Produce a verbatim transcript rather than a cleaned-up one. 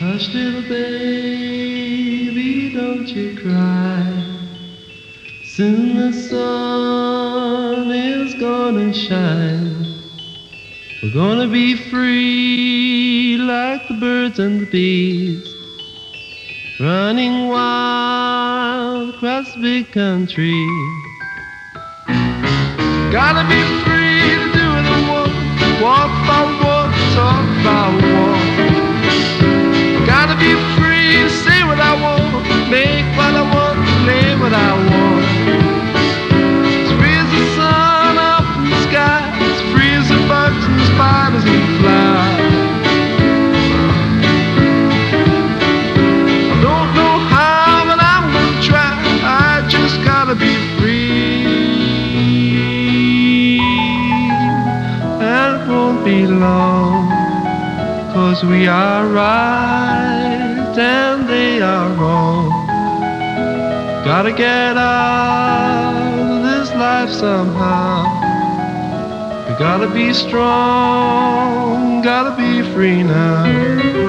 Hush, little baby, don't you cry. Soon the sun is gonna shine. We're gonna be free like the birds and the bees, running wild across the big country. Gotta be free to do what I want, walk if I want, talk if I want. Gotta be free to say what I want, make what I want, play what I want. As free as the sun up in the sky, as free as the bugs and the spiders and the flies. I don't know how, but I'm gonna try. I just gotta be free, and it won't be long, 'cause we are right and they are wrong. Gotta get out of this life somehow. We gotta be strong, gotta be free now.